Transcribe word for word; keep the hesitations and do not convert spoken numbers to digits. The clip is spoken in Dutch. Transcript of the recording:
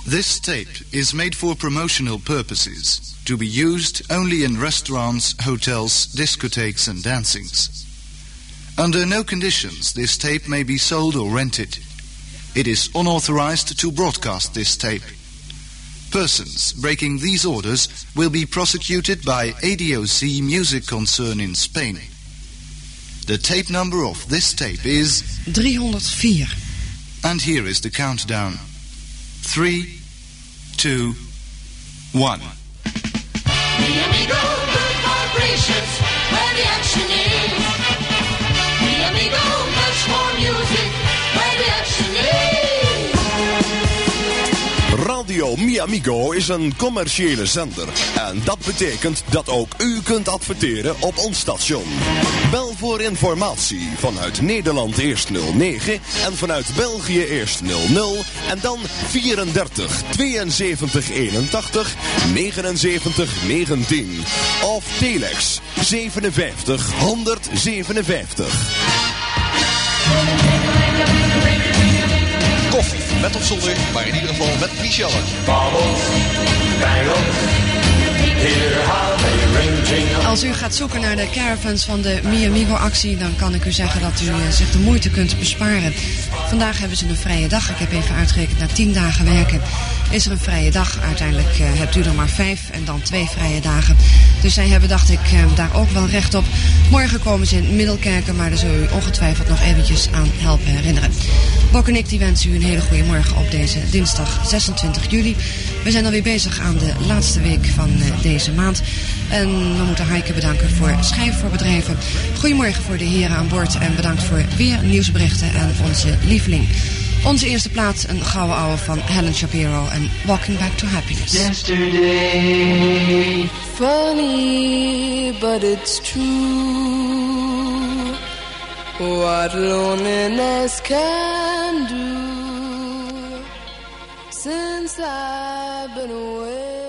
This tape is made for promotional purposes, to be used only in restaurants, hotels, discotheques and dancings. Under no conditions this tape may be sold or rented. It is unauthorized to broadcast this tape. Persons breaking these orders will be prosecuted by A D O C Music Concern in Spain. The tape number of this tape is driehonderdvier. And here is the countdown. Three, two, one. Mi amigo, good vibrations, where the action is. Mi amigo, much more music, where the action is. Radio Mi Amigo is een commerciële zender. En dat betekent dat ook u kunt adverteren op ons station. Bel voor informatie vanuit Nederland eerst nul negen en vanuit België eerst nul nul en dan vierendertig tweeënzeventig eenentachtig negenenzeventig negentien of telex zevenenvijftig honderdzevenenvijftig. Koffie, met of zonder, maar in ieder geval met Michelle. Als u gaat zoeken naar de caravans van de Mi Amigo actie, dan kan ik u zeggen dat u uh, zich de moeite kunt besparen. Vandaag hebben ze een vrije dag. Ik heb even uitgerekend, na tien dagen werken is er een vrije dag. Uiteindelijk uh, hebt u er maar vijf en dan twee vrije dagen. Dus zij hebben, dacht ik, uh, daar ook wel recht op. Morgen komen ze in Middelkerken, maar daar zul u ongetwijfeld nog eventjes aan helpen herinneren. Bok en ik die wensen u een hele goede morgen op deze dinsdag zesentwintig juli. We zijn alweer bezig aan de laatste week van uh, deze maand. En we moeten Heike bedanken voor Schrijven voor Bedrijven. Goedemorgen voor de heren aan boord en bedankt voor weer nieuwsberichten en onze lieveling. Onze eerste plaats, een gouden ouwe van Helen Shapiro en Walking Back to Happiness. Yesterday, funny, but it's true. What loneliness can do since I've been away.